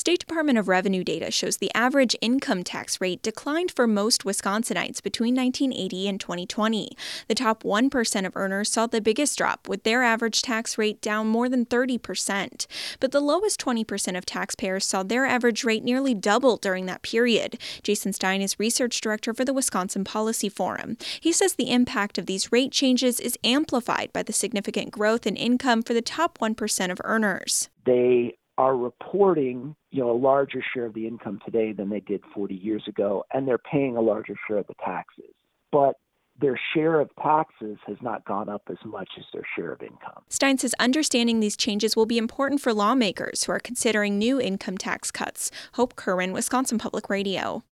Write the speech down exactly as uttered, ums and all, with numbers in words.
State Department of Revenue data shows the average income tax rate declined for most Wisconsinites between nineteen eighty and twenty twenty. The top one percent of earners saw the biggest drop, with their average tax rate down more than thirty percent. But the lowest twenty percent of taxpayers saw their average rate nearly double during that period. Jason Stein is research director for the Wisconsin Policy Forum. He says the impact of these rate changes is amplified by the significant growth in income for the top one percent of earners. They are reporting, you know, a larger share of the income today than they did forty years ago, and they're paying a larger share of the taxes. But their share of taxes has not gone up as much as their share of income. Stein says understanding these changes will be important for lawmakers who are considering new income tax cuts. Hope Curran, Wisconsin Public Radio.